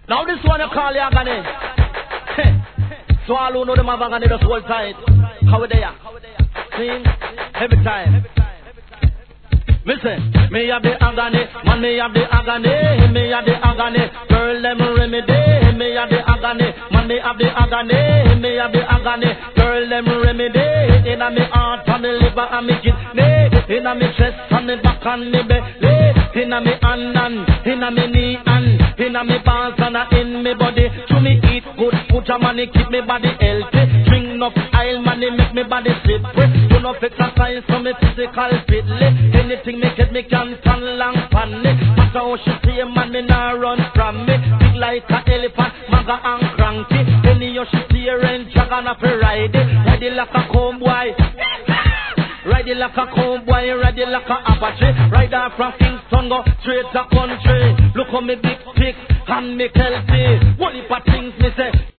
Now this one you call Agane. So all who know them have Agane just hold tight. How are they are? Sing every time. Listen, me have the agony, man me have the agony, me have the agony, girl them remedy, me have the agony, man me have the agony, me have the agony, girl them remedy, inna me heart and me liver and me kidney, inna me chest and me back and me belly, inna me hand and inna me knee and inna me balls and in me body. To me eat good food, money keep me body healthy. Drink enough oil, money make me body slippery. Do not exercise for me physical fitly. Anything me get me can turn long pan me. Matter how she see man me nah run from me. Big like a elephant, maga and cranky. Any you she see and dragon up a ride it. Ride it like a comb boy. Ride it like a comb boy, ride it like a Apache. Ride out from Kingston go straight to country. Look how me big pick and me healthy. What if a things me say